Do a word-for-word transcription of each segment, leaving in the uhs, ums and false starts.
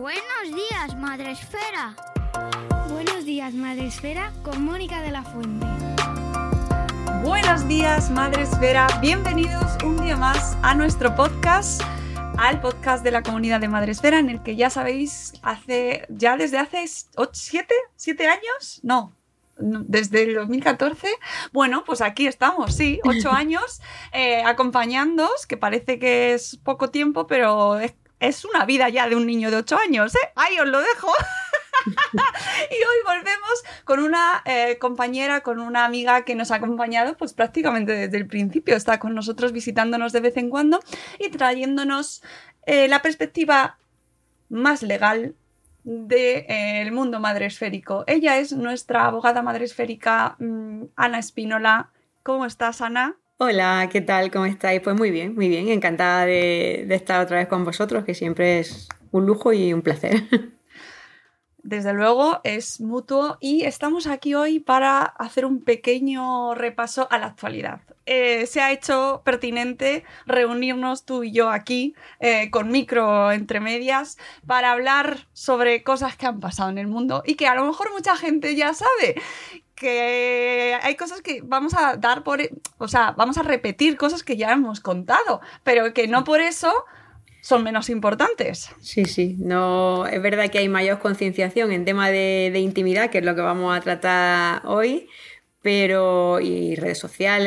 Buenos días, Madre Esfera. Buenos días, Madre Esfera, con Mónica de la Fuente. Buenos días, Madre Esfera. Bienvenidos un día más a nuestro podcast, al podcast de la comunidad de Madre Esfera, en el que ya sabéis, hace ya desde hace siete, siete años, no, desde el dos mil catorce, bueno, pues aquí estamos, sí, ocho años, eh, acompañándoos, que parece que es poco tiempo, pero es, es una vida ya de un niño de ocho años, ¿eh? Ahí os lo dejo. Y hoy volvemos con una eh, compañera, con una amiga que nos ha acompañado pues prácticamente desde el principio. Está con nosotros visitándonos de vez en cuando y trayéndonos eh, la perspectiva más legal del de, eh, mundo madresférico. Ella es nuestra abogada madresférica, mmm, Ana Espínola. ¿Cómo estás, Ana? Hola, ¿qué tal? ¿Cómo estáis? Pues muy bien, muy bien. Encantada de, de estar otra vez con vosotros, que siempre es un lujo y un placer. Desde luego es mutuo y estamos aquí hoy para hacer un pequeño repaso a la actualidad. Eh, se ha hecho pertinente reunirnos tú y yo aquí eh, con micro entre medias para hablar sobre cosas que han pasado en el mundo y que a lo mejor mucha gente ya sabe. Que hay cosas que vamos a dar por... O sea, vamos a repetir cosas que ya hemos contado, pero que no por eso son menos importantes. Sí, sí. No, es verdad que hay mayor concienciación en tema de, de intimidad, que es lo que vamos a tratar hoy, pero y redes sociales,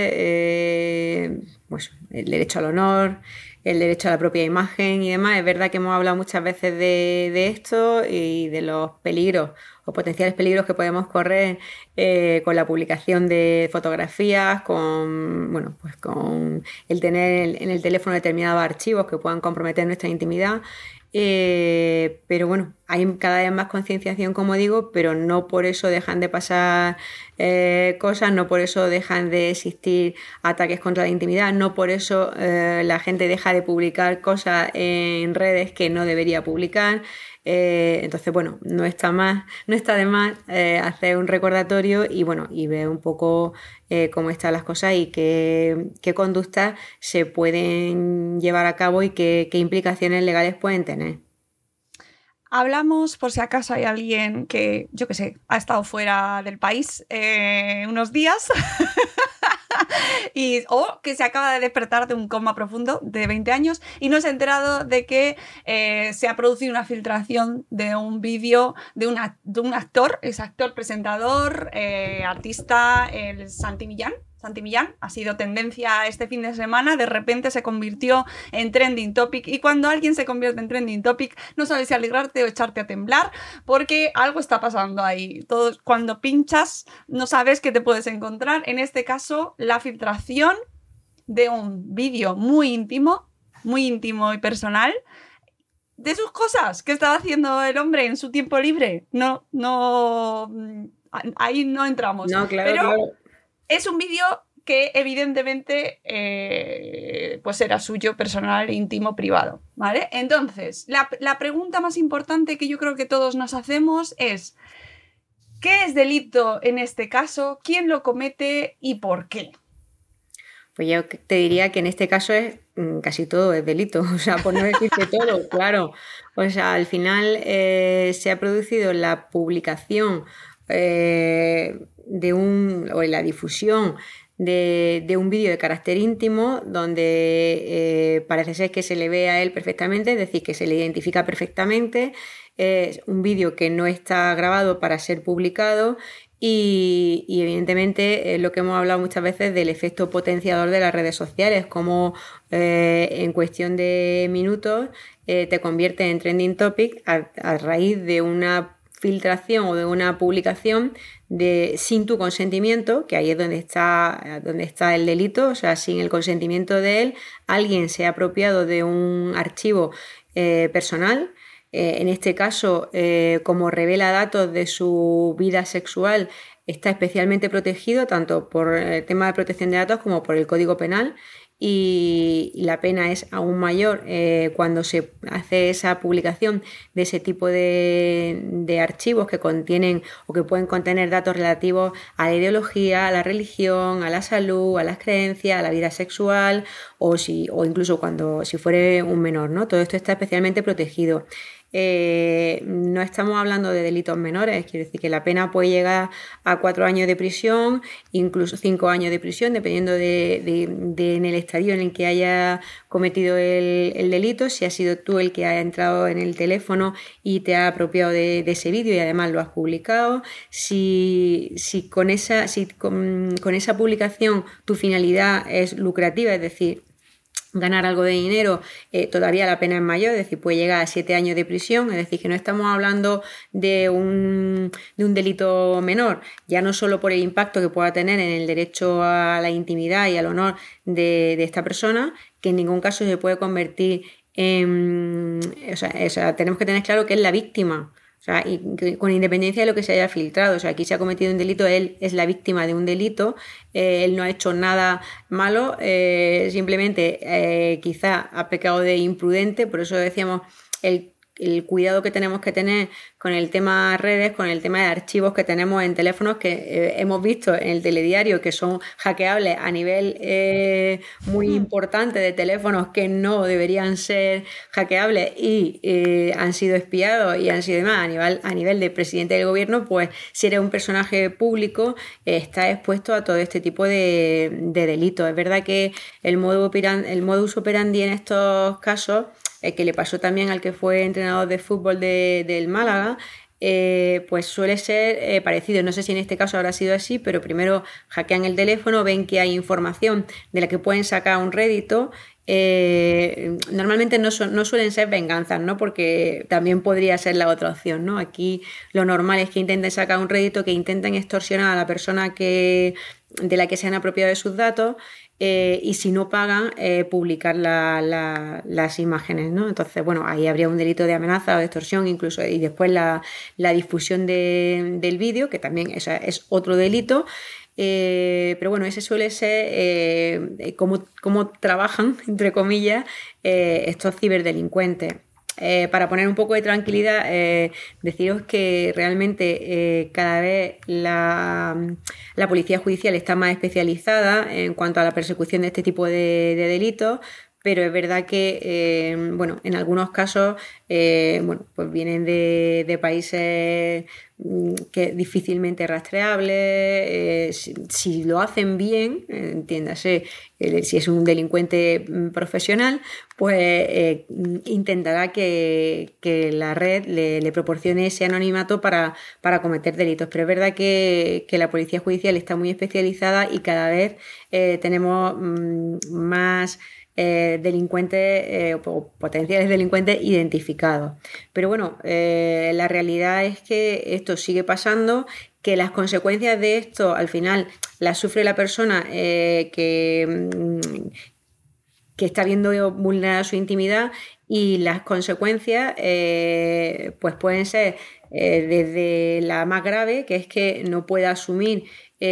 eh, pues el derecho al honor, el derecho a la propia imagen y demás. Es verdad que hemos hablado muchas veces de, de esto y de los peligros o potenciales peligros que podemos correr eh, con la publicación de fotografías, con, bueno, pues con el tener en el teléfono determinados archivos que puedan comprometer nuestra intimidad. Eh, pero bueno, hay cada vez más concienciación, como digo, pero no por eso dejan de pasar eh, cosas, no por eso dejan de existir ataques contra la intimidad, no por eso eh, la gente deja de publicar cosas en redes que no debería publicar. Eh, entonces, bueno, no está más, no está de más eh, hacer un recordatorio y bueno, y ver un poco eh, cómo están las cosas y qué, qué conductas se pueden llevar a cabo y qué, qué implicaciones legales pueden tener. Hablamos, por si acaso hay alguien que, yo qué sé, ha estado fuera del país eh, unos días y, o que se acaba de despertar de un coma profundo de veinte años y no se ha enterado de que eh, se ha producido una filtración de un vídeo de, una, de un actor, es actor, presentador, eh, artista, el Santi Millán. Santi Millán ha sido tendencia este fin de semana, de repente se convirtió en trending topic y cuando alguien se convierte en trending topic no sabes si alegrarte o echarte a temblar porque algo está pasando ahí. Todo, cuando pinchas no sabes qué te puedes encontrar. En este caso, la filtración de un vídeo muy íntimo, muy íntimo y personal de sus cosas que estaba haciendo el hombre en su tiempo libre. No, no, ahí no entramos. No, claro, pero claro. Es un vídeo que evidentemente eh, pues era suyo, personal, íntimo, privado, ¿vale? Entonces, la, la pregunta más importante que yo creo que todos nos hacemos es ¿qué es delito en este caso? ¿Quién lo comete y por qué? Pues yo te diría que en este caso es casi todo es delito, o sea, por no decir que todo, claro. O sea, al final eh, se ha producido la publicación eh, de un, o la difusión de, de un vídeo de carácter íntimo donde eh, parece ser que se le ve a él perfectamente, es decir, que se le identifica perfectamente. Es un vídeo que no está grabado para ser publicado y, y evidentemente es lo que hemos hablado muchas veces del efecto potenciador de las redes sociales, como eh, en cuestión de minutos eh, te convierte en trending topic a, a raíz de una filtración o de una publicación de, sin tu consentimiento, que ahí es donde está, donde está el delito, o sea, sin el consentimiento de él, alguien se ha apropiado de un archivo eh, personal. Eh, en este caso, eh, como revela datos de su vida sexual, está especialmente protegido tanto por el tema de protección de datos como por el Código Penal y la pena es aún mayor eh, cuando se hace esa publicación de ese tipo de, de archivos que contienen o que pueden contener datos relativos a la ideología, a la religión, a la salud, a las creencias, a la vida sexual o, si, o incluso cuando si fuere un menor, ¿no? Todo esto está especialmente protegido. eh, no estamos hablando de delitos menores, quiere decir que la pena puede llegar a cuatro años de prisión, incluso cinco años de prisión, dependiendo de, de, de en el estadio en el que haya cometido el, el delito, si has sido tú el que ha entrado en el teléfono y te ha apropiado de, de ese vídeo y además lo has publicado, si, si, con, esa, si con, con esa publicación tu finalidad es lucrativa, es decir, ganar algo de dinero, eh, todavía la pena es mayor, es decir, puede llegar a siete años de prisión, es decir, que no estamos hablando de un, de un delito menor, ya no solo por el impacto que pueda tener en el derecho a la intimidad y al honor de, de esta persona, que en ningún caso se puede convertir en... O sea, o sea, tenemos que tener claro que es la víctima. O sea, y con independencia de lo que se haya filtrado, o sea, aquí se ha cometido un delito, él es la víctima de un delito, eh, él no ha hecho nada malo, eh, simplemente eh, quizá ha pecado de imprudente, por eso decíamos el, el cuidado que tenemos que tener con el tema redes, con el tema de archivos que tenemos en teléfonos que eh, hemos visto en el telediario que son hackeables a nivel eh, muy importante de teléfonos que no deberían ser hackeables y eh, han sido espiados y han sido demás a nivel, a nivel de presidente del gobierno, pues si eres un personaje público eh, estás expuesto a todo este tipo de, de delitos. Es verdad que el modus operandi, el modus operandi en estos casos, eh, que le pasó también al que fue entrenador de fútbol de, del Málaga, Eh, pues suele ser eh, parecido. No sé si en este caso habrá sido así, pero primero hackean el teléfono, ven que hay información de la que pueden sacar un rédito. Eh, normalmente no, su- no suelen ser venganzas, ¿no? Porque también podría ser la otra opción, ¿no? Aquí lo normal es que intenten sacar un rédito, que intenten extorsionar a la persona que, de la que se han apropiado de sus datos. Eh, y si no pagan, eh, publicar la, la, las imágenes, ¿no? Entonces, bueno, ahí habría un delito de amenaza o de extorsión incluso, y después la, la difusión de, del vídeo, que también es, es otro delito. Eh, pero bueno, ese suele ser eh, cómo, cómo trabajan, entre comillas, eh, estos ciberdelincuentes. Eh, para poner un poco de tranquilidad, eh, deciros que realmente eh, cada vez la, la policía judicial está más especializada en cuanto a la persecución de este tipo de, de delitos, pero es verdad que eh, bueno, en algunos casos eh, bueno, pues vienen de, de países mm, que difícilmente rastreables, eh, si, si lo hacen bien, eh, entiéndase, eh, si es un delincuente mm, profesional, pues eh, intentará que, que la red le, le proporcione ese anonimato para, para cometer delitos. Pero es verdad que, que la policía judicial está muy especializada y cada vez eh, tenemos mm, más eh, delincuentes eh, o potenciales delincuentes identificados. Pero bueno, eh, la realidad es que esto sigue pasando, que las consecuencias de esto al final las sufre la persona eh, que... Mm, que está viendo vulnerada su intimidad, y las consecuencias eh, pues pueden ser eh, desde la más grave, que es que no pueda asumir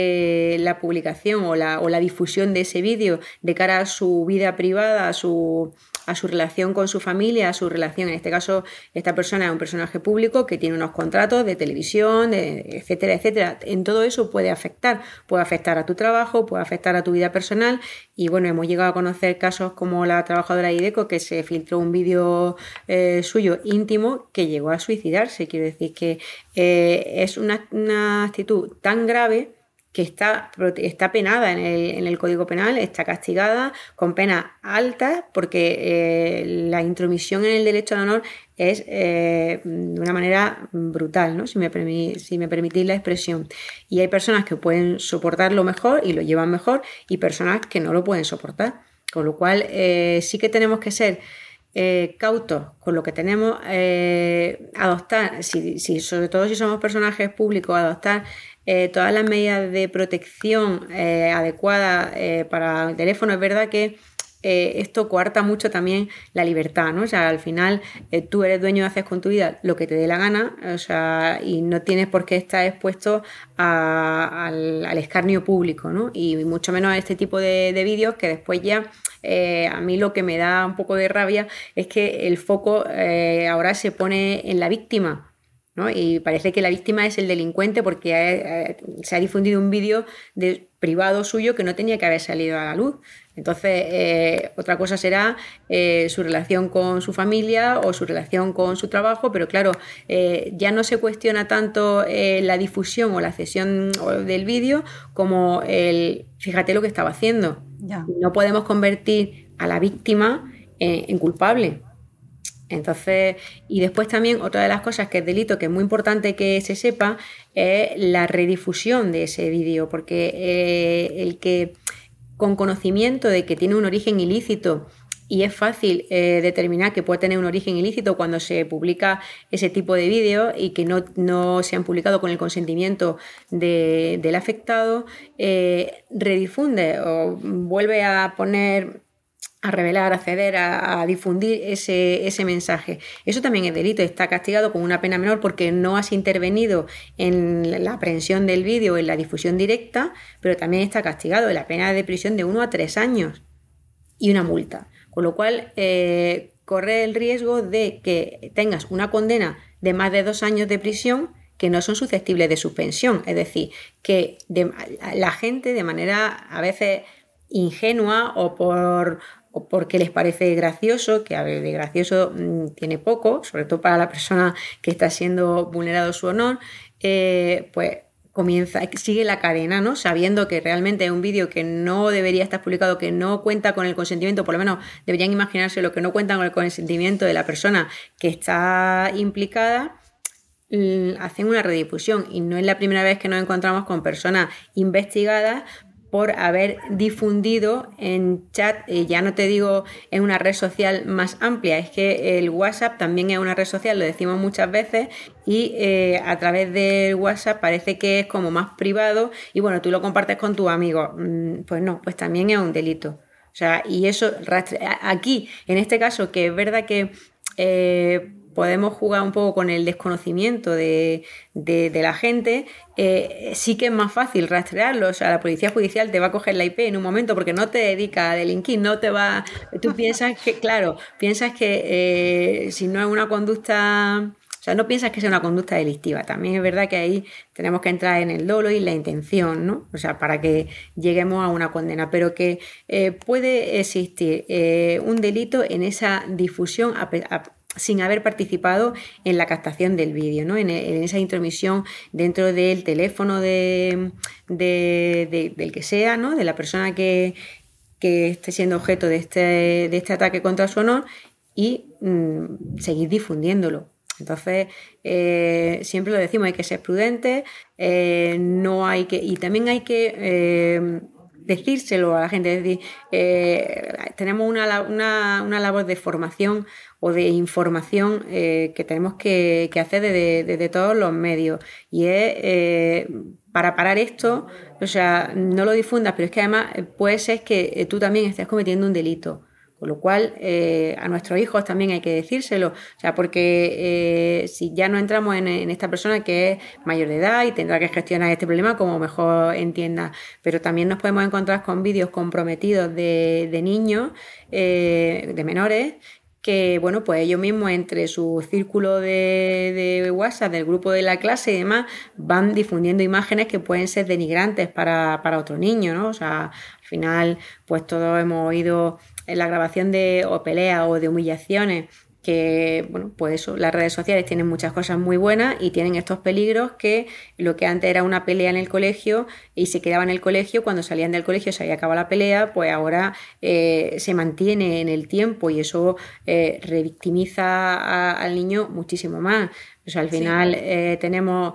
eh, la publicación o la, o la difusión de ese vídeo de cara a su vida privada, a su, a su relación con su familia, a su relación, en este caso esta persona es un personaje público que tiene unos contratos de televisión, de, etcétera, etcétera. En todo eso puede afectar, puede afectar a tu trabajo, puede afectar a tu vida personal. Y bueno, hemos llegado a conocer casos como la trabajadora de IDECO, que se filtró un vídeo eh, suyo íntimo que llegó a suicidarse. Quiero decir que eh, es una, una actitud tan grave que está, está penada en el, en el Código Penal, está castigada con penas altas, porque eh, la intromisión en el derecho al honor es eh, de una manera brutal, ¿no? Si me, permi- si me permitís la expresión. Y hay personas que pueden soportarlo mejor y lo llevan mejor, y personas que no lo pueden soportar. Con lo cual eh, sí que tenemos que ser eh, cautos con lo que tenemos, eh, adoptar, si, si, sobre todo si somos personajes públicos, adoptar eh, todas las medidas de protección eh, adecuadas eh, para el teléfono. Es verdad que eh, esto coarta mucho también la libertad, ¿no? O sea, al final eh, tú eres dueño de hacer con tu vida lo que te dé la gana, o sea, y no tienes por qué estar expuesto a, al, al escarnio público, ¿no? Y mucho menos a este tipo de, de vídeos que después ya eh, a mí lo que me da un poco de rabia es que el foco eh, ahora se pone en la víctima, ¿no? Y parece que la víctima es el delincuente porque ha, ha, se ha difundido un vídeo de privado suyo que no tenía que haber salido a la luz. Entonces, eh, otra cosa será eh, su relación con su familia o su relación con su trabajo, pero claro, eh, ya no se cuestiona tanto eh, la difusión o la cesión del vídeo como el, fíjate lo que estaba haciendo. Ya. No podemos convertir a la víctima en, en culpable. Entonces, y después también otra de las cosas que es delito, que es muy importante que se sepa, es la redifusión de ese vídeo, porque eh, el que con conocimiento de que tiene un origen ilícito, y es fácil eh, determinar que puede tener un origen ilícito cuando se publica ese tipo de vídeos y que no, no se han publicado con el consentimiento de, del afectado, eh, redifunde o vuelve a poner, a revelar, a ceder, a, a difundir ese, ese mensaje. Eso también es delito, está castigado con una pena menor porque no has intervenido en la aprehensión del vídeo o en la difusión directa, pero también está castigado en la pena de prisión de uno a tres años y una multa. Con lo cual, eh, corre el riesgo de que tengas una condena de más de dos años de prisión que no son susceptibles de suspensión. Es decir, que de, la gente de manera a veces ingenua o por... o porque les parece gracioso, que a ver, de gracioso mmm, tiene poco, sobre todo para la persona que está siendo vulnerado su honor, eh, pues comienza, sigue la cadena, ¿no? Sabiendo que realmente es un vídeo que no debería estar publicado, que no cuenta con el consentimiento, por lo menos deberían imaginarse lo que no cuentan con el consentimiento de la persona que está implicada, hacen una redifusión. Y no es la primera vez que nos encontramos con personas investigadas por haber difundido en chat, eh, ya no te digo en una red social más amplia, es que el WhatsApp también es una red social, lo decimos muchas veces, y eh, a través del WhatsApp parece que es como más privado y bueno, tú lo compartes con tus amigos. Mm, pues no, pues también es un delito. O sea, y eso, aquí, en este caso, que es verdad que eh, podemos jugar un poco con el desconocimiento de, de, de la gente, eh, sí que es más fácil rastrearlo. O sea, la policía judicial te va a coger la I P en un momento porque no te dedica a delinquir, no te va... Tú piensas que, claro, piensas que eh, si no es una conducta... O sea, no piensas que sea una conducta delictiva. También es verdad que ahí tenemos que entrar en el dolo y la intención, ¿no? O sea, para que lleguemos a una condena. Pero que eh, puede existir eh, un delito en esa difusión a, a, sin haber participado en la captación del vídeo, ¿no? En, en esa intromisión dentro del teléfono de, de, de, del que sea, ¿no? De la persona que, que esté siendo objeto de este, de este ataque contra su honor y mmm, seguir difundiéndolo. Entonces, eh, siempre lo decimos, hay que ser prudentes, eh, no hay que, y también hay que eh, decírselo a la gente, es decir, eh, tenemos una, una, una labor de formación o de información eh, que tenemos que, que hacer desde, desde todos los medios, y es eh, para parar esto, o sea, no lo difundas, pero es que además puede ser que tú también estés cometiendo un delito. Con lo cual, eh, a nuestros hijos también hay que decírselo, o sea, porque eh, si ya no entramos en, en esta persona que es mayor de edad y tendrá que gestionar este problema como mejor entienda, pero también nos podemos encontrar con vídeos comprometidos de, de niños, eh, de menores, que, bueno, pues ellos mismos entre su círculo de, de WhatsApp, del grupo de la clase y demás, van difundiendo imágenes que pueden ser denigrantes para, para otro niño, ¿no? O sea, al final, pues todos hemos oído en la grabación de o peleas o de humillaciones, que, bueno, pues eso, las redes sociales tienen muchas cosas muy buenas y tienen estos peligros que lo que antes era una pelea en el colegio y se quedaba en el colegio, cuando salían del colegio se había acabado la pelea, pues ahora eh, se mantiene en el tiempo y eso eh, revictimiza a, al niño muchísimo más. O sea, al final sí. eh, tenemos,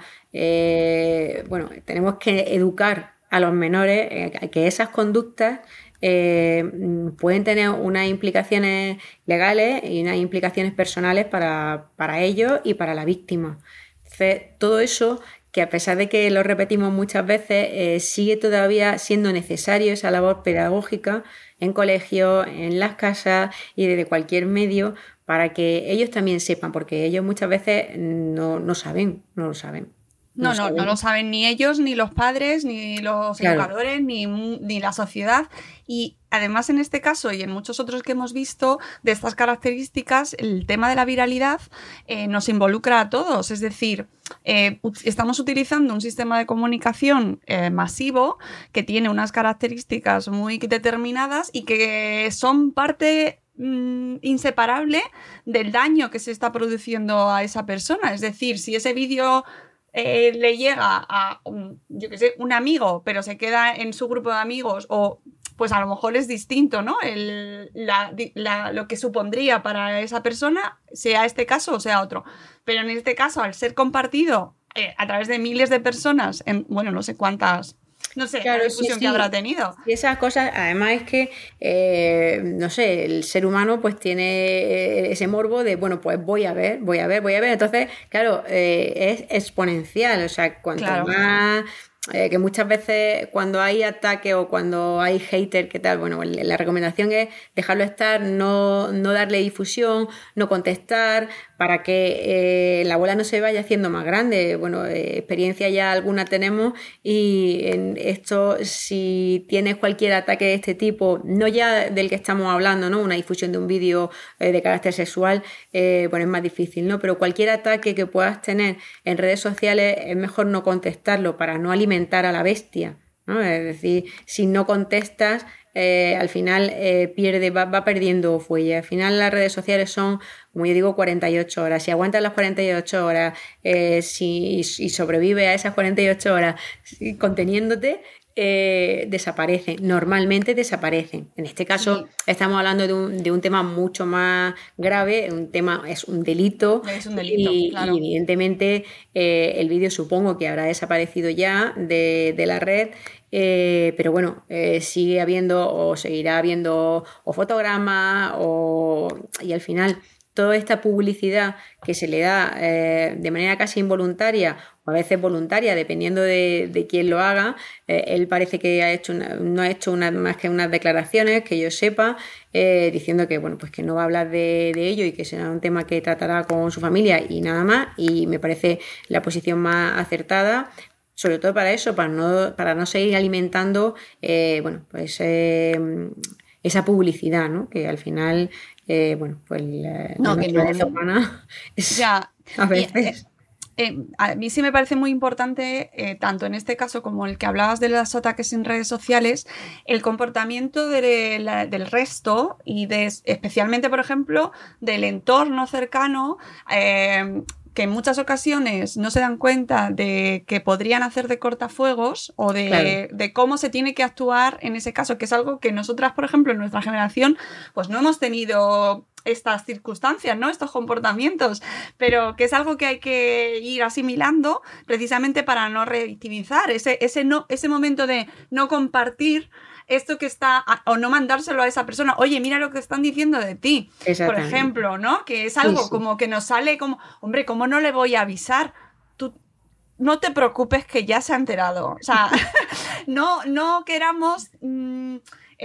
eh, bueno, tenemos que educar a los menores eh, que esas conductas Eh, pueden tener unas implicaciones legales y unas implicaciones personales para, para ellos y para la víctima. Entonces, todo eso, que a pesar de que lo repetimos muchas veces, eh, sigue todavía siendo necesario esa labor pedagógica en colegios, en las casas y desde cualquier medio para que ellos también sepan, porque ellos muchas veces no, no saben, no lo saben. No, no, no, no lo saben ni ellos, ni los padres, ni los claro. educadores, ni, ni la sociedad. Y además en este caso y en muchos otros que hemos visto de estas características, el tema de la viralidad eh, nos involucra a todos. Es decir, eh, estamos utilizando un sistema de comunicación eh, masivo que tiene unas características muy determinadas y que son parte mmm, inseparable del daño que se está produciendo a esa persona. Es decir, si ese vídeo Eh, le llega a, yo qué sé, un amigo, pero se queda en su grupo de amigos, o pues a lo mejor es distinto, ¿no? El, la, la, lo que supondría para esa persona, sea este caso o sea otro. Pero en este caso, al ser compartido eh, a través de miles de personas, en, bueno, no sé cuántas... No sé, claro, la difusión sí, sí. que habrá tenido. Y esas cosas, además es que, eh, no sé, el ser humano pues tiene ese morbo de, bueno, pues voy a ver, voy a ver, voy a ver. Entonces, claro, eh, es exponencial, o sea, cuanto claro. más... Eh, que muchas veces cuando hay ataque o cuando hay hater, ¿qué tal? Bueno, la recomendación es dejarlo estar, no, no darle difusión, no contestar, para que eh, la bola no se vaya haciendo más grande. Bueno, eh, experiencia ya alguna tenemos y en esto, si tienes cualquier ataque de este tipo, no ya del que estamos hablando, ¿no? Una difusión de un vídeo eh, de carácter sexual, eh, bueno, es más difícil, ¿no? Pero cualquier ataque que puedas tener en redes sociales es mejor no contestarlo para no alimentar a la bestia, ¿no? Es decir, si no contestas, eh, al final eh, pierde, va, va perdiendo fuelle. Al final las redes sociales son, como yo digo, cuarenta y ocho horas. Si aguantas las cuarenta y ocho horas, eh, si, y sobrevives a esas cuarenta y ocho horas conteniéndote, Eh, desaparecen, normalmente desaparecen. En este caso sí. estamos hablando de un, de un tema mucho más grave, un tema es un delito, es un delito y, claro. y evidentemente eh, el vídeo supongo que habrá desaparecido ya de, de la red, eh, pero bueno, eh, sigue habiendo o seguirá habiendo o fotogramas o, y al final toda esta publicidad que se le da eh, de manera casi involuntaria o a veces voluntaria, dependiendo de, de quién lo haga, eh, él parece que ha hecho una, no ha hecho una, más que unas declaraciones, que yo sepa, eh, diciendo que, bueno, pues que no va a hablar de, de ello y que será un tema que tratará con su familia y nada más, y me parece la posición más acertada, sobre todo para eso, para no, para no seguir alimentando eh, bueno, pues eh, esa publicidad, ¿no? Que al final... Eh, bueno, pues la, no, la que no, no. humana es, ya, a veces... Eh, eh, a mí sí me parece muy importante, eh, tanto en este caso como el que hablabas de los ataques en redes sociales, el comportamiento de la, del resto y de, especialmente, por ejemplo, del entorno cercano, eh, que en muchas ocasiones no se dan cuenta de que podrían hacer de cortafuegos o de, claro. de cómo se tiene que actuar en ese caso, que es algo que nosotras, por ejemplo, en nuestra generación, pues no hemos tenido estas circunstancias, ¿no? Estos comportamientos, pero que es algo que hay que ir asimilando precisamente para no revictimizar ese, ese, no, ese momento de no compartir esto que está, o no mandárselo a esa persona, oye, mira lo que están diciendo de ti, por ejemplo, ¿no? Que es algo sí, sí. como que nos sale como, hombre, ¿cómo no le voy a avisar? Tú no te preocupes que ya se ha enterado, o sea, no, no queramos... Mmm,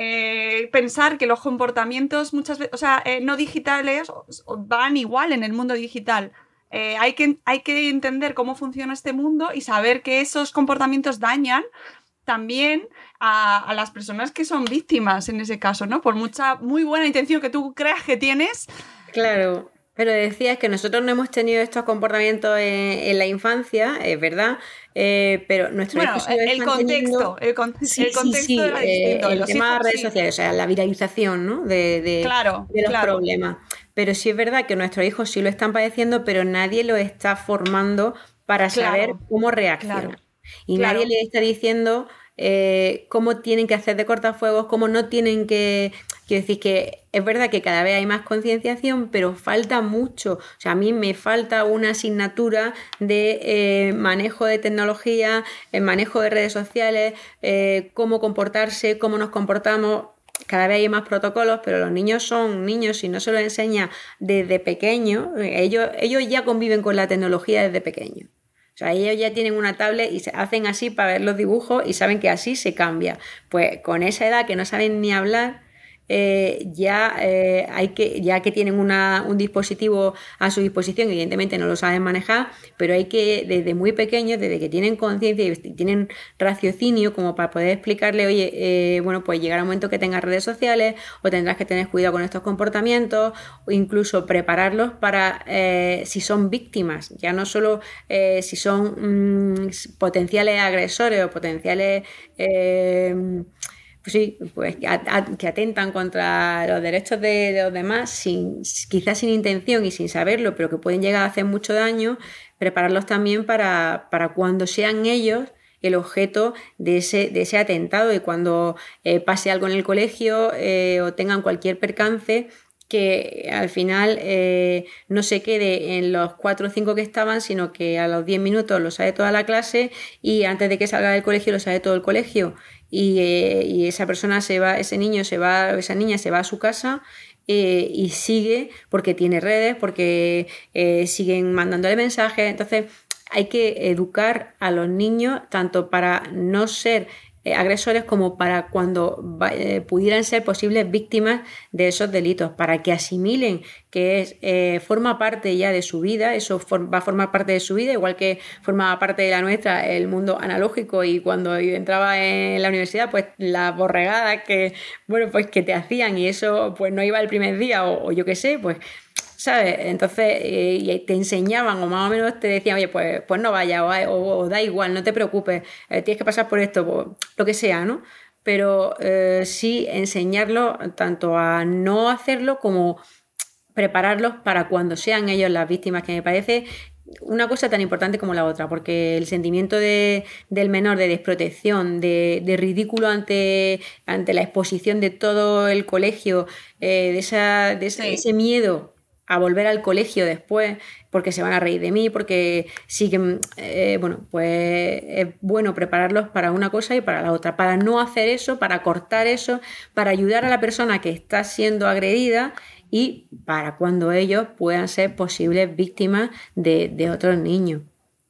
Eh, pensar que los comportamientos muchas veces, o sea, eh, no digitales van igual en el mundo digital. Eh, hay que, hay que entender cómo funciona este mundo y saber que esos comportamientos dañan también a, a las personas que son víctimas en ese caso, ¿no? Por mucha, muy buena intención que tú creas que tienes. Claro. Pero decías que nosotros no hemos tenido estos comportamientos en, en la infancia, es verdad, eh, pero nuestros bueno, hijos el contexto, teniendo... el, con, sí, el contexto sí, sí, era distinto. eh, el los tema hijos, de redes sí. sociales, o sea, la viralización, ¿no? de, de, claro, de los claro. problemas. Pero sí es verdad que nuestros hijos sí lo están padeciendo, pero nadie lo está formando para claro, saber cómo reaccionar. Claro, y claro. nadie le está diciendo... Eh, cómo tienen que hacer de cortafuegos, cómo no tienen que... Quiero decir que es verdad que cada vez hay más concienciación, pero falta mucho. O sea, a mí me falta una asignatura de eh, manejo de tecnología, el manejo de redes sociales, eh, cómo comportarse, cómo nos comportamos. Cada vez hay más protocolos, pero los niños son niños y no se los enseña desde pequeños. Ellos, ellos ya conviven con la tecnología desde pequeños. O sea, ellos ya tienen una tablet y se hacen así para ver los dibujos y saben que así se cambia. Pues con esa edad que no saben ni hablar, eh, ya eh, hay que, ya que tienen una, un dispositivo a su disposición, evidentemente no lo saben manejar, pero hay que, desde muy pequeños, desde que tienen conciencia y tienen raciocinio, como para poder explicarle, oye, eh, bueno, pues llegará un momento que tengas redes sociales o tendrás que tener cuidado con estos comportamientos, o incluso prepararlos para eh, si son víctimas, ya no solo eh, si son mmm, potenciales agresores o potenciales eh, pues sí, pues que, a, que atentan contra los derechos de, de los demás, sin, quizás sin intención y sin saberlo, pero que pueden llegar a hacer mucho daño, prepararlos también para, para cuando sean ellos el objeto de ese, de ese atentado, y cuando eh, pase algo en el colegio eh, o tengan cualquier percance, que al final eh, no se quede en los cuatro o cinco que estaban, sino que a los diez minutos lo sabe toda la clase, y antes de que salga del colegio lo sabe todo el colegio, y, eh, y esa persona se va, ese niño se va, esa niña se va a su casa eh, y sigue porque tiene redes, porque eh, siguen mandándole mensajes. Entonces hay que educar a los niños tanto para no ser agresores como para cuando eh, pudieran ser posibles víctimas de esos delitos, para que asimilen que es, eh, forma parte ya de su vida, eso for- va a formar parte de su vida, igual que formaba parte de la nuestra el mundo analógico, y cuando entraba en la universidad, pues las borregadas que, bueno, pues que te hacían, y eso pues no iba el primer día, o, o yo qué sé, pues ¿sabes? Entonces eh, te enseñaban, o más o menos te decían, oye, pues, pues no vaya, o, o, o da igual, no te preocupes, eh, tienes que pasar por esto, pues, lo que sea, ¿no? Pero eh, sí enseñarlos tanto a no hacerlo como prepararlos para cuando sean ellos las víctimas, que me parece una cosa tan importante como la otra, porque el sentimiento de, del menor de desprotección, de, de ridículo ante, ante la exposición de todo el colegio, eh, de, esa, de ese, sí. ese miedo a volver al colegio después, porque se van a reír de mí, porque siguen, eh, bueno, pues es bueno prepararlos para una cosa y para la otra, para no hacer eso, para cortar eso, para ayudar a la persona que está siendo agredida, y para cuando ellos puedan ser posibles víctimas de, de otros niños.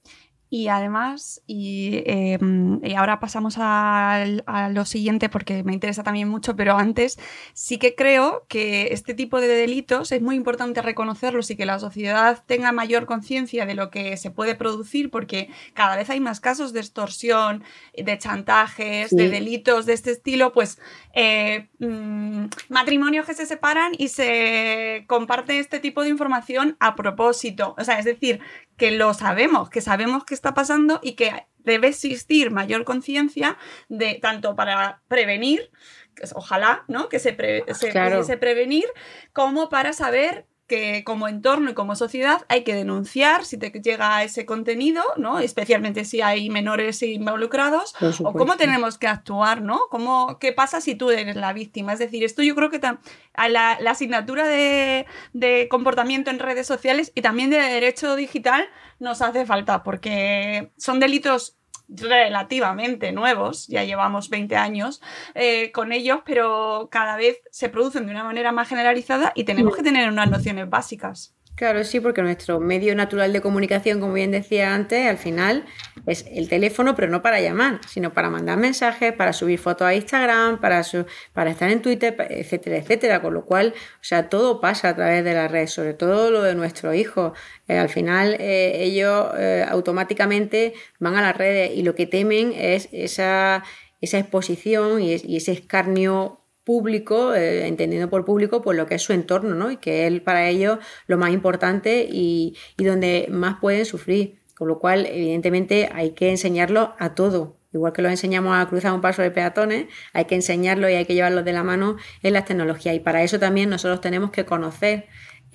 Y además, y, eh, y ahora pasamos a, a lo siguiente porque me interesa también mucho, pero antes sí que creo que este tipo de delitos es muy importante reconocerlos y que la sociedad tenga mayor conciencia de lo que se puede producir, porque cada vez hay más casos de extorsión, de chantajes, sí. de delitos de este estilo, pues eh, mmm, matrimonios que se separan y se comparte este tipo de información a propósito. O sea, es decir, que lo sabemos, que sabemos que está pasando y que debe existir mayor conciencia de tanto para prevenir, ojalá, ¿no? Que se, pre, se claro. pudiese prevenir, como para saber que como entorno y como sociedad hay que denunciar si te llega ese contenido, ¿no? Especialmente si hay menores involucrados, o cómo tenemos que actuar, ¿no? ¿Cómo, qué pasa si tú eres la víctima? Es decir, esto yo creo que tam- a la, la asignatura de, de comportamiento en redes sociales y también de derecho digital nos hace falta, porque son delitos relativamente nuevos, ya llevamos veinte años eh, con ellos, pero cada vez se producen de una manera más generalizada y tenemos que tener unas nociones básicas. Claro, sí, porque nuestro medio natural de comunicación, como bien decía antes, al final es el teléfono, pero no para llamar, sino para mandar mensajes, para subir fotos a Instagram, para, su, para estar en Twitter, etcétera, etcétera. Con lo cual, o sea, todo pasa a través de las redes, sobre todo lo de nuestros hijos. Eh, al final, eh, ellos eh, automáticamente van a las redes y lo que temen es esa, esa exposición y, y ese escarnio público, eh, entendiendo por público pues lo que es su entorno, ¿no? Y que es para ellos lo más importante y, y donde más pueden sufrir, con lo cual evidentemente hay que enseñarlo a todo, igual que los enseñamos a cruzar un paso de peatones, hay que enseñarlo y hay que llevarlos de la mano en las tecnologías, y para eso también nosotros tenemos que conocer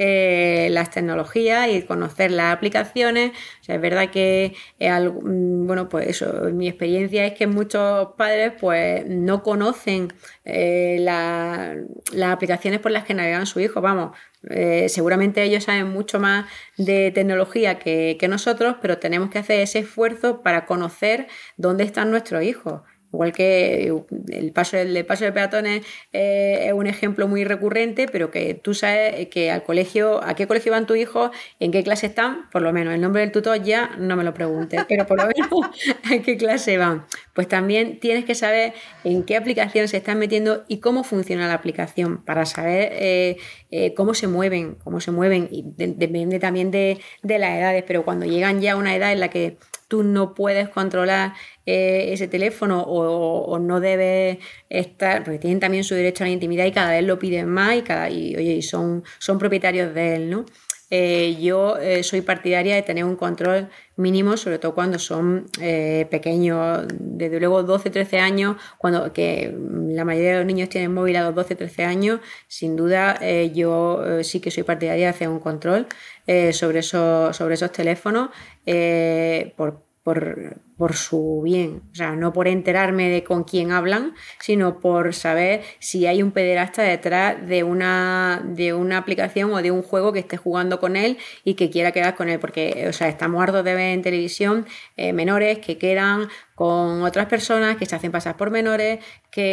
Eh, las tecnologías y conocer las aplicaciones. O sea, es verdad que es algo, bueno, pues eso, mi experiencia es que muchos padres pues no conocen eh, la, las aplicaciones por las que navegan su hijo. Vamos, eh, seguramente ellos saben mucho más de tecnología que, que nosotros, pero tenemos que hacer ese esfuerzo para conocer dónde están nuestros hijos. Igual que el paso, el paso de peatones eh, es un ejemplo muy recurrente, pero que tú sabes que al colegio, ¿a qué colegio van tus hijos? ¿En qué clase están? Por lo menos el nombre del tutor ya no me lo preguntes, pero por lo menos ¿a qué clase van? Pues también tienes que saber en qué aplicación se están metiendo y cómo funciona la aplicación para saber eh, eh, cómo se mueven, cómo se mueven y de, depende también de, de las edades, pero cuando llegan ya a una edad en la que tú no puedes controlar eh, ese teléfono o, o no debes estar, porque tienen también su derecho a la intimidad y cada vez lo piden más y, cada, y, oye, y son, son propietarios de él, ¿no? Eh, yo eh, soy partidaria de tener un control mínimo, sobre todo cuando son eh, pequeños, desde luego doce, trece años, cuando que la mayoría de los niños tienen móvil a los doce, trece años, sin duda eh, yo eh, sí que soy partidaria de hacer un control eh, sobre, esos, sobre esos teléfonos eh, por Por, por su bien, o sea, no por enterarme de con quién hablan, sino por saber si hay un pederasta detrás de una, de una aplicación o de un juego que esté jugando con él y que quiera quedar con él, porque, o sea, estamos hartos de ver en televisión eh, menores que quedan con otras personas, que se hacen pasar por menores, que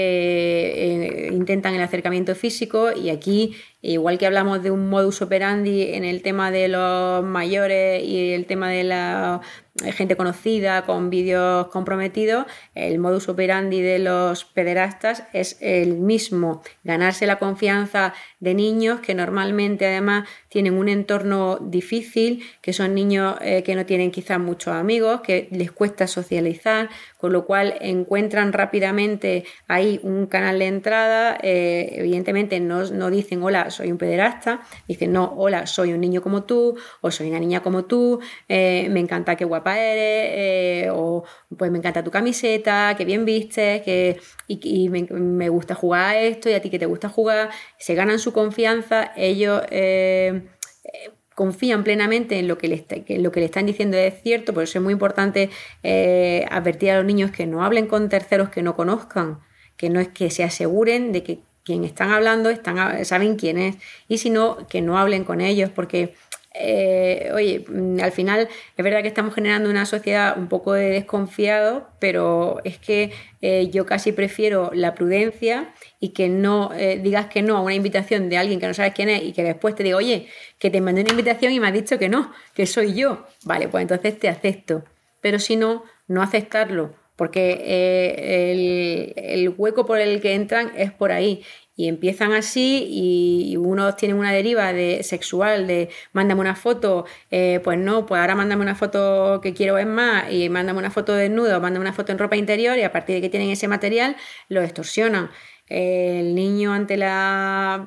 eh, intentan el acercamiento físico y aquí, igual que hablamos de un modus operandi en el tema de los mayores y el tema de la gente conocida con vídeos comprometidos, el modus operandi de los pederastas es el mismo, ganarse la confianza de niños que normalmente además tienen un entorno difícil, que son niños eh, que no tienen quizás muchos amigos, que les cuesta socializar, con lo cual encuentran rápidamente ahí un canal de entrada. Eh, evidentemente no, no dicen hola, soy un pederasta, dicen no, hola, soy un niño como tú o soy una niña como tú, eh, me encanta qué guapa eres, eh, o pues me encanta tu camiseta, qué bien vistes, que, y, y me, me gusta jugar a esto y a ti que te gusta jugar. Se ganan su confianza, ellos eh, eh, confían plenamente en lo que, le, que lo que le están diciendo es cierto, por eso es muy importante eh, advertir a los niños que no hablen con terceros que no conozcan, que no es que se aseguren de que quien están hablando están, saben quién es, y si no, que no hablen con ellos, porque Eh, oye, al final es verdad que estamos generando una sociedad un poco de desconfiados, pero es que eh, yo casi prefiero la prudencia y que no eh, digas que no a una invitación de alguien que no sabes quién es y que después te diga, oye, que te mandé una invitación y me has dicho que no, que soy yo. Vale, pues entonces te acepto, pero si no, no aceptarlo, porque eh, el, el hueco por el que entran es por ahí. Y empiezan así y unos tienen una deriva de sexual, de mándame una foto, eh, pues no, pues ahora mándame una foto que quiero ver más y mándame una foto desnuda o mándame una foto en ropa interior y a partir de que tienen ese material lo extorsionan. El niño ante la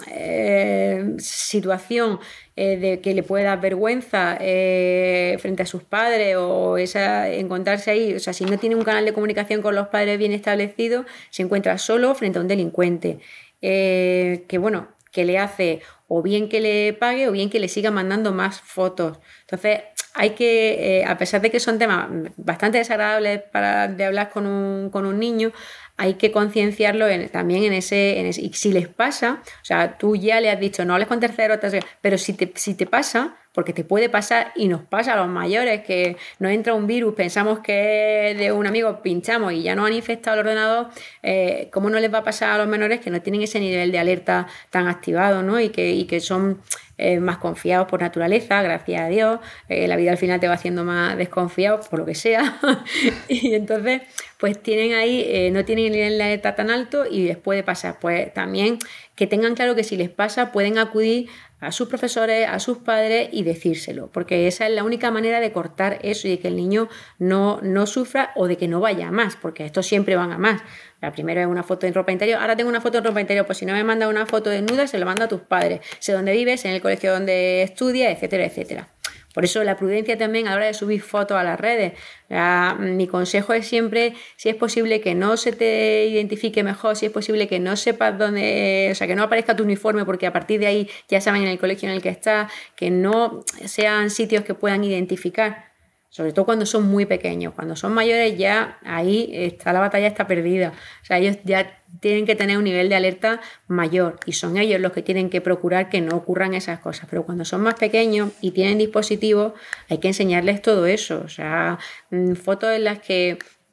eh, situación eh, de que le puede dar vergüenza eh, frente a sus padres o esa, encontrarse ahí, o sea, si no tiene un canal de comunicación con los padres bien establecido, se encuentra solo frente a un delincuente. Eh, que bueno, que le hace o bien que le pague o bien que le siga mandando más fotos. Entonces hay que, eh, a pesar de que son temas bastante desagradables para, de hablar con un, con un niño, hay que concienciarlo en, también en ese, en ese... Y si les pasa, o sea, tú ya le has dicho, no hables con terceros, pero si te, si te pasa, porque te puede pasar y nos pasa a los mayores, que nos entra un virus, pensamos que es de un amigo, pinchamos y ya nos han infectado el ordenador, eh, ¿cómo no les va a pasar a los menores que no tienen ese nivel de alerta tan activado, ¿no? y, que, y que son eh, más confiados por naturaleza, gracias a Dios? Eh, la vida al final te va haciendo más desconfiado, por lo que sea, y entonces pues tienen ahí, eh, no tienen el nivel de alerta tan alto y les puede pasar. Pues también que tengan claro que si les pasa pueden acudir a sus profesores, a sus padres y decírselo, porque esa es la única manera de cortar eso y de que el niño no, no sufra o de que no vaya a más, porque estos siempre van a más. La primera es una foto en ropa interior, ahora tengo una foto en ropa interior, pues si no me manda una foto desnuda se lo mando a tus padres, sé dónde vives, en el colegio donde estudias, etcétera, etcétera. Por eso la prudencia también a la hora de subir fotos a las redes. La, mi consejo es siempre, si es posible que no se te identifique mejor, si es posible que no sepas dónde, o sea, que no aparezca tu uniforme porque a partir de ahí ya saben en el colegio en el que estás, que no sean sitios que puedan identificar. Sobre todo cuando son muy pequeños. Cuando son mayores ya ahí está la batalla está perdida. O sea, ellos ya tienen que tener un nivel de alerta mayor y son ellos los que tienen que procurar que no ocurran esas cosas. Pero cuando son más pequeños y tienen dispositivos hay que enseñarles todo eso. O sea, fotos en las que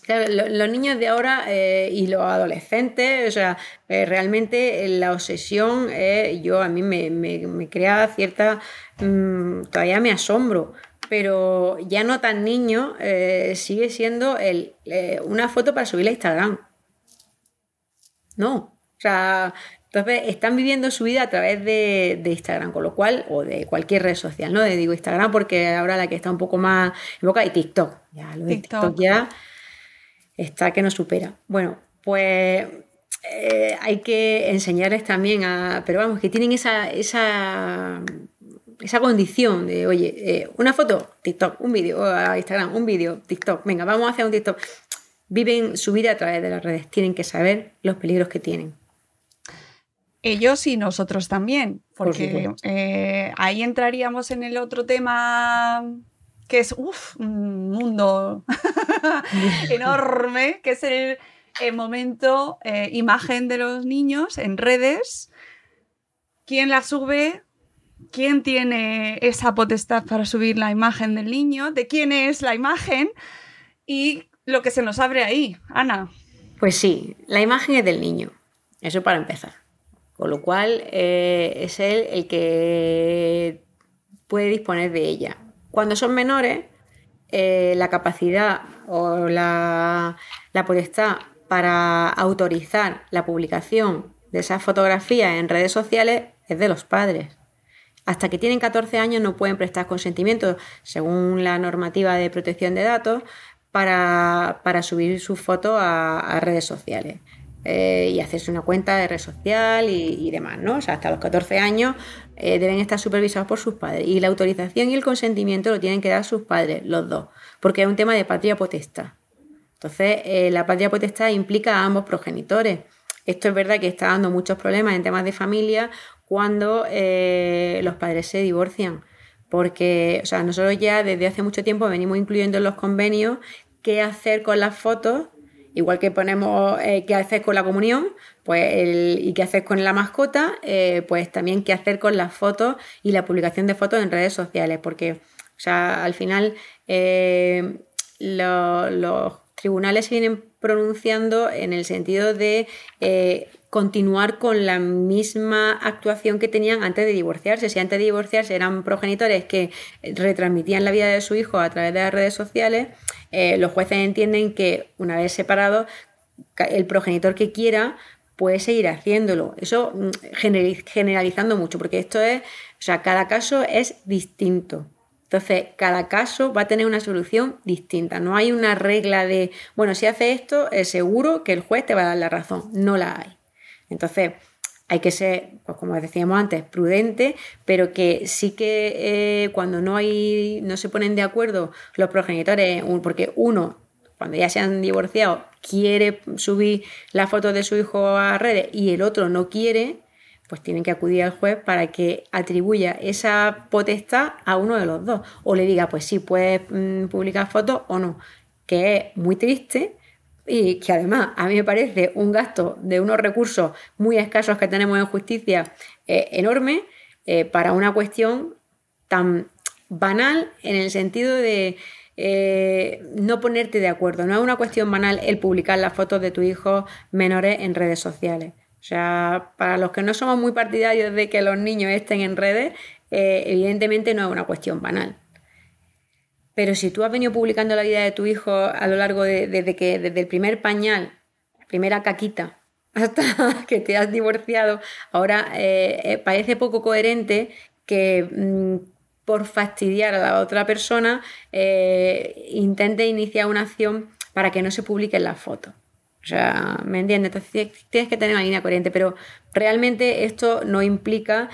Claro, lo, los niños de ahora eh, y los adolescentes, o sea, eh, realmente la obsesión, eh, yo a mí me, me, me crea cierta, mmm, todavía me asombro, pero ya no tan niño, eh, sigue siendo el, eh, una foto para subirla a Instagram. No, o sea, entonces están viviendo su vida a través de, de Instagram, con lo cual, o de cualquier red social, ¿no? Le digo Instagram porque ahora la que está un poco más en boca es TikTok. Ya, lo de TikTok, TikTok ya está que nos supera. Bueno, pues eh, hay que enseñarles también a... Pero vamos, que tienen esa, esa, esa condición de, oye, eh, una foto, TikTok, un vídeo, a Instagram, un vídeo, TikTok, venga, vamos a hacer un TikTok. Viven su vida a través de las redes, tienen que saber los peligros que tienen. Ellos y nosotros también, porque Por eh, ahí entraríamos en el otro tema que es uf, un mundo enorme, que es el, el momento eh, imagen de los niños en redes. ¿Quién la sube? ¿Quién tiene esa potestad para subir la imagen del niño? ¿De quién es la imagen? Y lo que se nos abre ahí, Ana. Pues sí, la imagen es del niño, eso para empezar. Con lo cual eh, es él el que puede disponer de ella. Cuando son menores, eh, la capacidad o la, la potestad para autorizar la publicación de esas fotografías en redes sociales es de los padres. Hasta que tienen catorce años no pueden prestar consentimiento, según la normativa de protección de datos, para, para subir sus fotos a, a redes sociales. Eh, y hacerse una cuenta de red social y, y demás, ¿no? O sea, hasta los catorce años eh, deben estar supervisados por sus padres. Y la autorización y el consentimiento lo tienen que dar sus padres, los dos, porque es un tema de patria potestad. Entonces, eh, la patria potestad implica a ambos progenitores. Esto es verdad que está dando muchos problemas en temas de familia cuando eh, los padres se divorcian. Porque, o sea, nosotros ya desde hace mucho tiempo venimos incluyendo en los convenios qué hacer con las fotos. Igual que ponemos eh, qué hacer con la comunión, pues el, y qué hacer con la mascota, eh, pues también qué hacer con las fotos y la publicación de fotos en redes sociales, porque o sea, al final eh, lo, los tribunales se vienen pronunciando en el sentido de eh, continuar con la misma actuación que tenían antes de divorciarse. Si antes de divorciarse eran progenitores que retransmitían la vida de su hijo a través de las redes sociales, eh, los jueces entienden que una vez separados, el progenitor que quiera puede seguir haciéndolo. Eso generalizando mucho, porque esto es, o sea, cada caso es distinto. Entonces, cada caso va a tener una solución distinta. No hay una regla de, bueno, si hace esto, es seguro que el juez te va a dar la razón. No la hay. Entonces, hay que ser, pues como decíamos antes, prudente, pero que sí que eh, cuando no hay, no se ponen de acuerdo los progenitores, porque uno, cuando ya se han divorciado, quiere subir la foto de su hijo a redes y el otro no quiere, pues tienen que acudir al juez para que atribuya esa potestad a uno de los dos. O le diga, pues sí, puedes mmm, publicar fotos o no. Que es muy triste y que además a mí me parece un gasto de unos recursos muy escasos que tenemos en justicia eh, enorme eh, para una cuestión tan banal en el sentido de eh, no ponerte de acuerdo. No es una cuestión banal el publicar las fotos de tus hijos menores en redes sociales. O sea, para los que no somos muy partidarios de que los niños estén en redes, eh, evidentemente no es una cuestión banal. Pero si tú has venido publicando la vida de tu hijo a lo largo de desde que desde el primer pañal, la primera caquita, hasta que te has divorciado, ahora eh, eh, parece poco coherente que mmm, por fastidiar a la otra persona eh, intente iniciar una acción para que no se publiquen las fotos. O sea, ¿me entiendes? Entonces tienes que tener una línea coherente, pero realmente esto no implica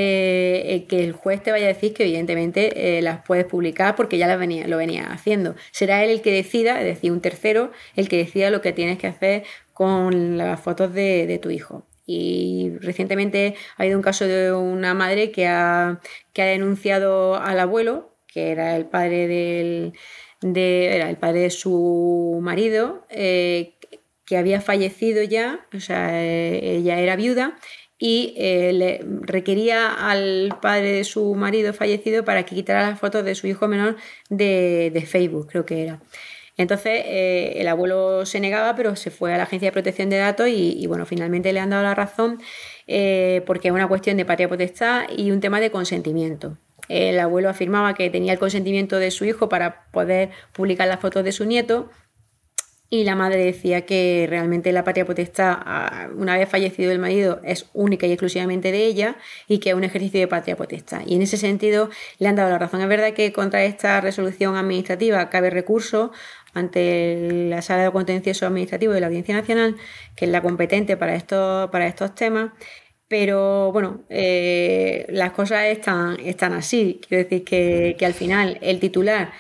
eh, que el juez te vaya a decir que evidentemente eh, las puedes publicar porque ya las venía, lo venía haciendo. Será él el que decida, es decir, un tercero, el que decida lo que tienes que hacer con las fotos de, de tu hijo. Y recientemente ha habido un caso de una madre que ha, que ha denunciado al abuelo, que era el padre del, de, era el padre de su marido, eh, que había fallecido ya, o sea, eh, ella era viuda y eh, le requería al padre de su marido fallecido para que quitara las fotos de su hijo menor de, de Facebook, creo que era. Entonces eh, el abuelo se negaba, pero se fue a la Agencia de Protección de Datos y, y bueno, finalmente le han dado la razón eh, porque es una cuestión de patria potestad y un tema de consentimiento. El abuelo afirmaba que tenía el consentimiento de su hijo para poder publicar las fotos de su nieto y la madre decía que realmente la patria potestad, una vez fallecido el marido, es única y exclusivamente de ella y que es un ejercicio de patria potestad. Y en ese sentido le han dado la razón. Es verdad que contra esta resolución administrativa cabe recurso ante la Sala de Contencioso Administrativo de la Audiencia Nacional, que es la competente para estos, para estos temas. Pero bueno, eh, las cosas están, están así. Quiero decir que, que al final el titular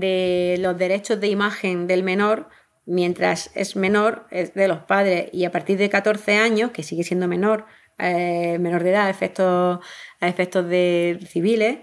de los derechos de imagen del menor, mientras es menor, es de los padres, y a partir de catorce años, que sigue siendo menor, eh, menor de edad a efectos, a efectos de civiles,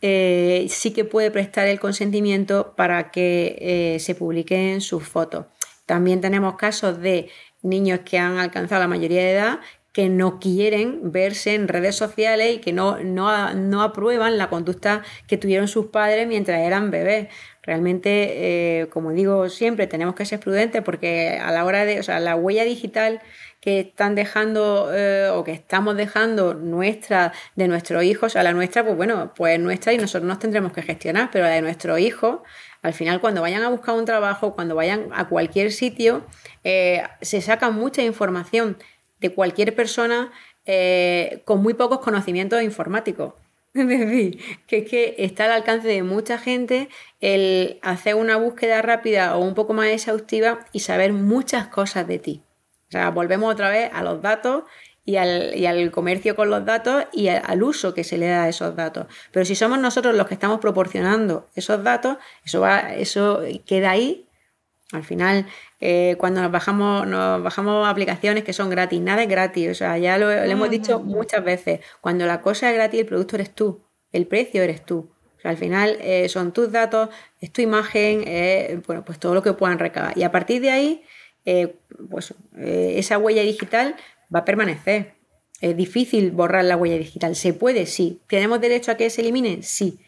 eh, sí que puede prestar el consentimiento para que eh, se publiquen sus fotos. También tenemos casos de niños que han alcanzado la mayoría de edad que no quieren verse en redes sociales y que no, no, no aprueban la conducta que tuvieron sus padres mientras eran bebés. Realmente, eh, como digo siempre, tenemos que ser prudentes porque a la hora de, o sea, la huella digital que están dejando eh, o que estamos dejando nuestra, de nuestros hijos, o sea, la nuestra, pues bueno, pues nuestra y nosotros nos tendremos que gestionar, pero la de nuestros hijos, al final cuando vayan a buscar un trabajo, cuando vayan a cualquier sitio, eh, se saca mucha información de cualquier persona eh, con muy pocos conocimientos informáticos. Es decir, que es que está al alcance de mucha gente el hacer una búsqueda rápida o un poco más exhaustiva y saber muchas cosas de ti. O sea, volvemos otra vez a los datos y al, y al comercio con los datos y al, al uso que se le da a esos datos. Pero si somos nosotros los que estamos proporcionando esos datos, eso, va, eso queda ahí. Al final, eh, cuando nos bajamos, nos bajamos aplicaciones que son gratis, nada es gratis, o sea, ya lo, lo hemos dicho muchas veces, cuando la cosa es gratis, el producto eres tú, el precio eres tú. O sea, al final eh, son tus datos, es tu imagen, eh, bueno, pues todo lo que puedan recabar. Y a partir de ahí, eh, pues eh, esa huella digital va a permanecer. Es difícil borrar la huella digital, se puede, sí. ¿Tenemos derecho a que se elimine? Sí,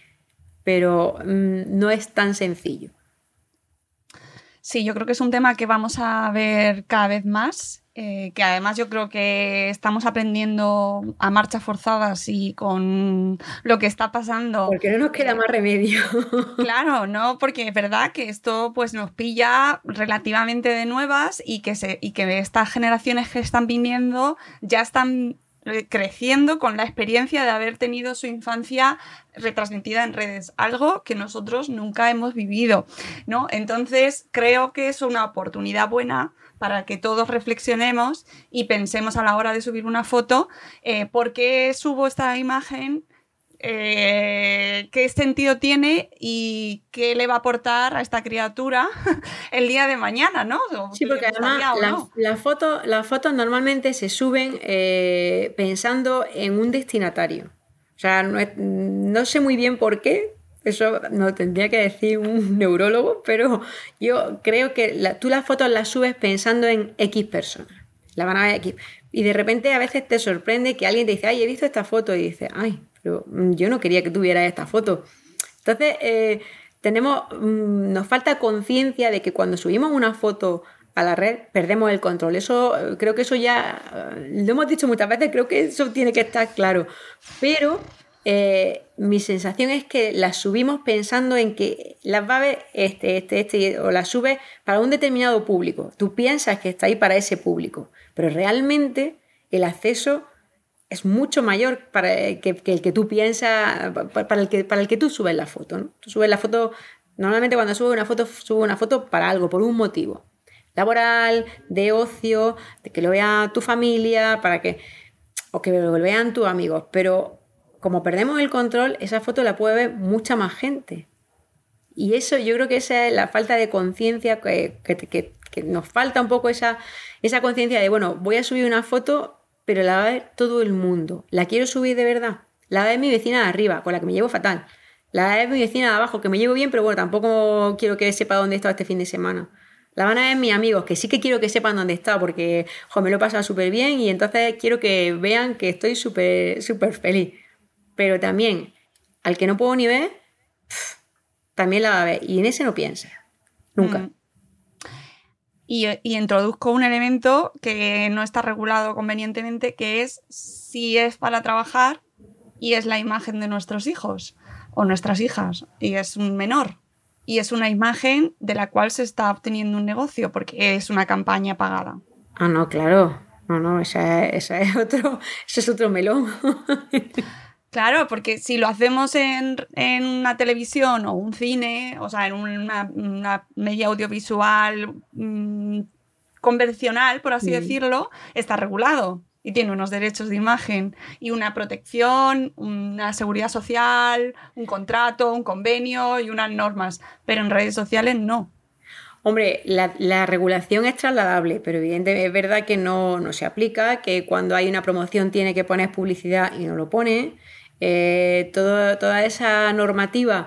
pero mmm, no es tan sencillo. Sí, yo creo que es un tema que vamos a ver cada vez más, eh, que además yo creo que estamos aprendiendo a marchas forzadas y con lo que está pasando. Porque no nos queda más remedio. Claro, no, porque es verdad que esto pues nos pilla relativamente de nuevas y que, se, y que estas generaciones que están viniendo ya están creciendo con la experiencia de haber tenido su infancia retransmitida en redes, algo que nosotros nunca hemos vivido, ¿no? Entonces creo que es una oportunidad buena para que todos reflexionemos y pensemos a la hora de subir una foto, eh, ¿por qué subo esta imagen? Eh, ¿qué sentido tiene y qué le va a aportar a esta criatura el día de mañana, ¿no? Sí, porque además la, no. las fotos las fotos normalmente se suben eh, pensando en un destinatario. O sea, no, es, no sé muy bien por qué, eso no tendría que decir un neurólogo, pero yo creo que la, tú las fotos las subes pensando en X personas. La van a ver X. Y de repente a veces te sorprende que alguien te dice, ay, he visto esta foto, y dices, ay, pero yo no quería que tuviera esta foto. Entonces, eh, tenemos, mmm, nos falta conciencia de que cuando subimos una foto a la red perdemos el control. Eso, creo que eso ya, lo hemos dicho muchas veces, creo que eso tiene que estar claro. Pero eh, mi sensación es que las subimos pensando en que las va a ver este, este, este, o las subes para un determinado público. Tú piensas que está ahí para ese público, pero realmente el acceso es mucho mayor para que, que el que tú piensas, para el que, para el que tú subes la foto, ¿no? Tú subes la foto, normalmente cuando subes una foto, subes una foto para algo, por un motivo laboral, de ocio, de que lo vea tu familia, para que, o que lo vean tus amigos, pero como perdemos el control, esa foto la puede ver mucha más gente. Y eso, yo creo que esa es la falta de conciencia, que, que, que, que nos falta un poco esa, esa conciencia de, bueno, voy a subir una foto, pero la va a ver todo el mundo. ¿La quiero subir de verdad? La va a ver mi vecina de arriba, con la que me llevo fatal. La va a ver mi vecina de abajo, que me llevo bien, pero bueno, tampoco quiero que sepa dónde he estado este fin de semana. La van a ver mis amigos, que sí que quiero que sepan dónde he estado, porque jo, me lo he pasado súper bien y entonces quiero que vean que estoy súper súper feliz. Pero también, al que no puedo ni ver, pff, también la va a ver. Y en ese no piensa. Nunca. Mm. y, y introduzco un elemento que no está regulado convenientemente, que es si es para trabajar y es la imagen de nuestros hijos o nuestras hijas y es un menor y es una imagen de la cual se está obteniendo un negocio porque es una campaña pagada. Ah, no, claro. No, no, esa, esa es otro, ese es otro melón. Claro, porque si lo hacemos en, en una televisión o un cine, o sea, en una, una media audiovisual mmm, convencional, por así mm. decirlo, está regulado y tiene unos derechos de imagen y una protección, una seguridad social, un contrato, un convenio y unas normas, pero en redes sociales no. Hombre, la, la regulación es trasladable, pero evidentemente es verdad que no, no se aplica, que cuando hay una promoción tiene que poner publicidad y no lo pone. Eh, todo, toda esa normativa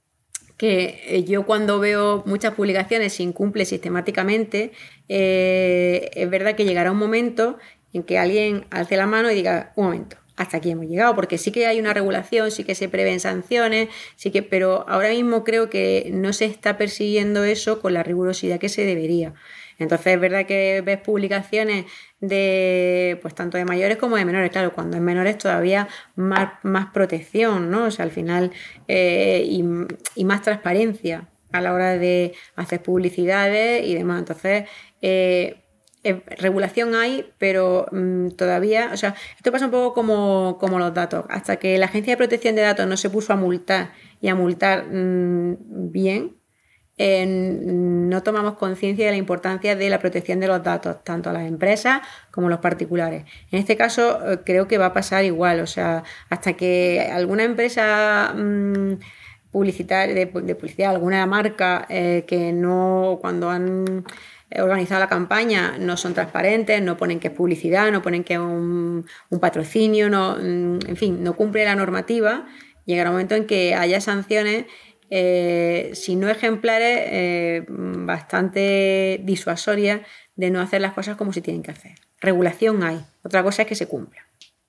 que yo cuando veo muchas publicaciones se incumple sistemáticamente, eh, es verdad que llegará un momento en que alguien alce la mano y diga, un momento, hasta aquí hemos llegado, porque sí que hay una regulación, sí que se prevén sanciones, sí que, pero ahora mismo creo que no se está persiguiendo eso con la rigurosidad que se debería. Entonces es verdad que ves publicaciones de, pues tanto de mayores como de menores. Claro, cuando es menores todavía más, más protección, ¿no? O sea, al final, eh, y, y más transparencia a la hora de hacer publicidades y demás. Entonces, eh, eh, regulación hay, pero mmm, todavía, o sea, esto pasa un poco como, como los datos. Hasta que la Agencia de Protección de Datos no se puso a multar y a multar mmm, bien, Eh, no tomamos conciencia de la importancia de la protección de los datos, tanto a las empresas como a los particulares. En este caso eh, creo que va a pasar igual, o sea, hasta que alguna empresa mmm, publicitaria, de, de publicidad, alguna marca eh, que no, cuando han organizado la campaña, no son transparentes, no ponen que es publicidad, no ponen que es un, un patrocinio, no, en fin, no cumple la normativa, llegará un momento en que haya sanciones. Eh, si no ejemplares, eh, bastante disuasorias de no hacer las cosas como se tienen que hacer. Regulación hay, otra cosa es que se cumpla.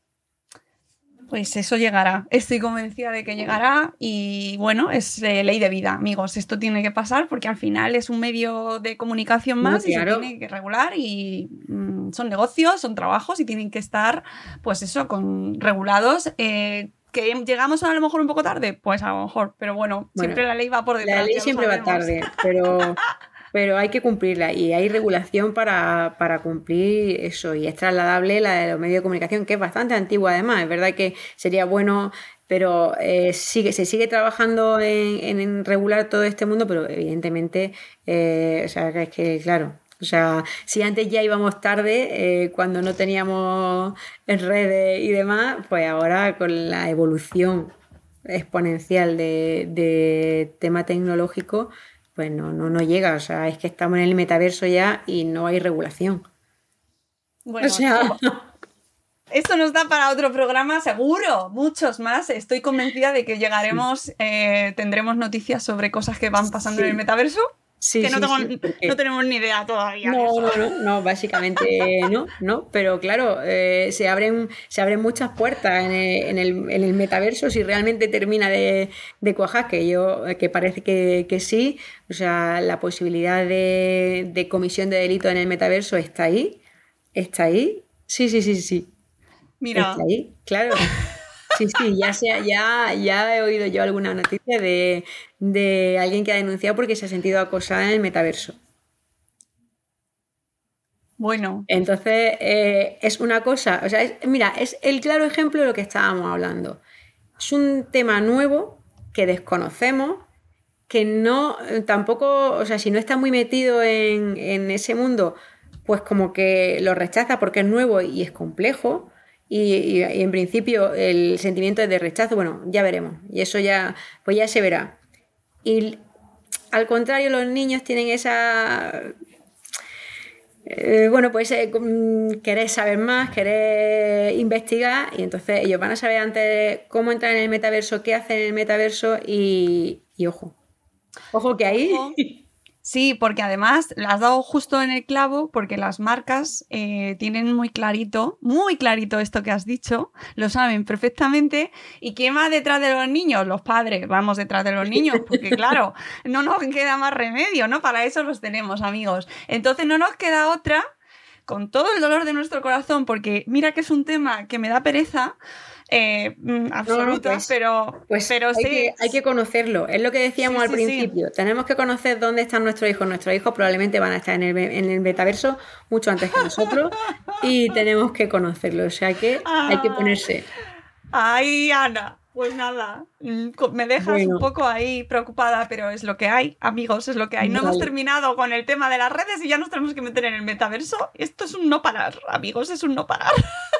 Pues eso llegará, estoy convencida de que llegará y bueno, es eh, ley de vida, amigos, esto tiene que pasar porque al final es un medio de comunicación más no, claro. y se tiene que regular y mmm, son negocios, son trabajos y tienen que estar, pues eso, con regulados. Eh, ¿Que llegamos a lo mejor un poco tarde? Pues a lo mejor, pero bueno, bueno siempre la ley va por detrás. La ley siempre va tarde, pero, pero hay que cumplirla y hay regulación para, para cumplir eso y es trasladable la de los medios de comunicación, que es bastante antigua además. Es verdad que sería bueno, pero eh, sigue, se sigue trabajando en, en regular todo este mundo, pero evidentemente, eh, o sea, es que claro... O sea, si antes ya íbamos tarde, eh, cuando no teníamos redes y demás, pues ahora con la evolución exponencial de, de tema tecnológico, pues no, no, no llega. O sea, es que estamos en el metaverso ya y no hay regulación. Bueno, o sea... Esto nos da para otro programa, seguro, muchos más. Estoy convencida de que llegaremos, eh, tendremos noticias sobre cosas que van pasando sí. en el metaverso. Sí, que no, sí, tengo, sí, porque... no tenemos ni idea todavía. No, no, no, no, básicamente no, no, pero claro, eh, se abren, se abren muchas puertas en el, en el, en el metaverso si realmente termina de, de cuajar, que yo, que parece que, que sí, o sea, la posibilidad de, de comisión de delito en el metaverso está ahí, está ahí, sí, sí, sí, sí. Mira. Está ahí, claro. Sí, sí, ya, sea, ya, ya he oído yo alguna noticia de, de alguien que ha denunciado porque se ha sentido acosada en el metaverso. Bueno. Entonces, eh, es una cosa, o sea, es, mira, es el claro ejemplo de lo que estábamos hablando. Es un tema nuevo que desconocemos, que no, tampoco, o sea, si no estás muy metido en, en ese mundo, pues como que lo rechaza porque es nuevo y es complejo. Y, y, y en principio el sentimiento es de rechazo, bueno, ya veremos, y eso ya, pues ya se verá. Y al contrario, los niños tienen esa, eh, bueno, pues eh, querer saber más, querer investigar, y entonces ellos van a saber antes cómo entrar en el metaverso, qué hacen en el metaverso, y, y ojo, ojo que ahí... Ojo. Sí, porque además la has dado justo en el clavo, porque las marcas eh, tienen muy clarito, muy clarito esto que has dicho, lo saben perfectamente. ¿Y quién va detrás de los niños? Los padres, vamos detrás de los niños, porque claro, no nos queda más remedio, ¿no? Para eso los tenemos, amigos. Entonces no nos queda otra, con todo el dolor de nuestro corazón, porque mira que es un tema que me da pereza, Eh, absoluta, no, pues, pero, pues pero hay sí. Que, hay que conocerlo, es lo que decíamos sí, al sí, principio, sí. Tenemos que conocer dónde están nuestros hijos, nuestros hijos probablemente van a estar en el, en el metaverso mucho antes que nosotros y tenemos que conocerlo, o sea que ah, hay que ponerse. Ay, Ana, pues nada, me dejas bueno. un poco ahí preocupada, pero es lo que hay, amigos, es lo que hay. No vale. hemos terminado con el tema de las redes y ya nos tenemos que meter en el metaverso. Esto es un no parar, amigos, es un no parar.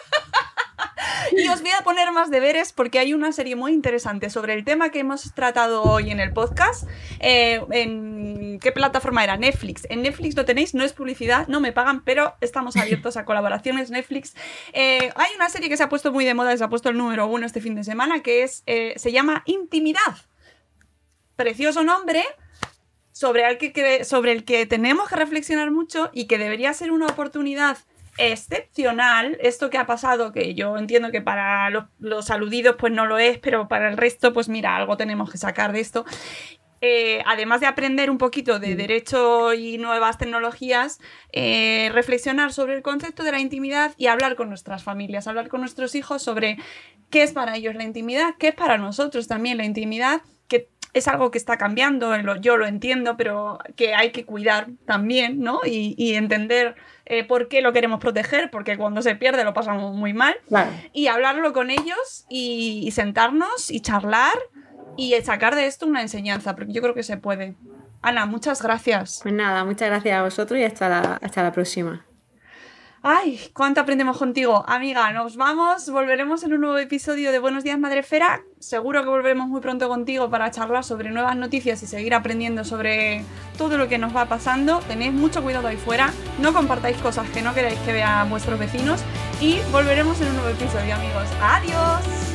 Y os voy a poner más deberes porque hay una serie muy interesante sobre el tema que hemos tratado hoy en el podcast. Eh, ¿En qué plataforma era? Netflix. En Netflix lo tenéis, no es publicidad, no me pagan, pero estamos abiertos a colaboraciones. Netflix. Eh, hay una serie que se ha puesto muy de moda, se ha puesto el número uno este fin de semana, que es eh, se llama Intimidad. Precioso nombre. Sobre el que, sobre el que tenemos que reflexionar mucho y que debería ser una oportunidad excepcional. Esto que ha pasado, que yo entiendo que para los, los aludidos pues no lo es, pero para el resto pues mira, algo tenemos que sacar de esto. Eh, además de aprender un poquito de derecho y nuevas tecnologías, eh, reflexionar sobre el concepto de la intimidad y hablar con nuestras familias, hablar con nuestros hijos sobre qué es para ellos la intimidad, qué es para nosotros también la intimidad, que es algo que está cambiando, yo lo entiendo, pero que hay que cuidar también, ¿no? Y, y entender eh, por qué lo queremos proteger, porque cuando se pierde lo pasamos muy mal. Claro. Y hablarlo con ellos y, y sentarnos y charlar y sacar de esto una enseñanza, porque yo creo que se puede. Ana, muchas gracias. Pues nada, muchas gracias a vosotros y hasta la, hasta la próxima. Ay, cuánto aprendemos contigo. Amiga, nos vamos, volveremos en un nuevo episodio de Buenos Días Madresfera. Seguro que volveremos muy pronto contigo para charlar sobre nuevas noticias y seguir aprendiendo sobre todo lo que nos va pasando. Tenéis mucho cuidado ahí fuera, no compartáis cosas que no queráis que vean vuestros vecinos y volveremos en un nuevo episodio, amigos. ¡Adiós!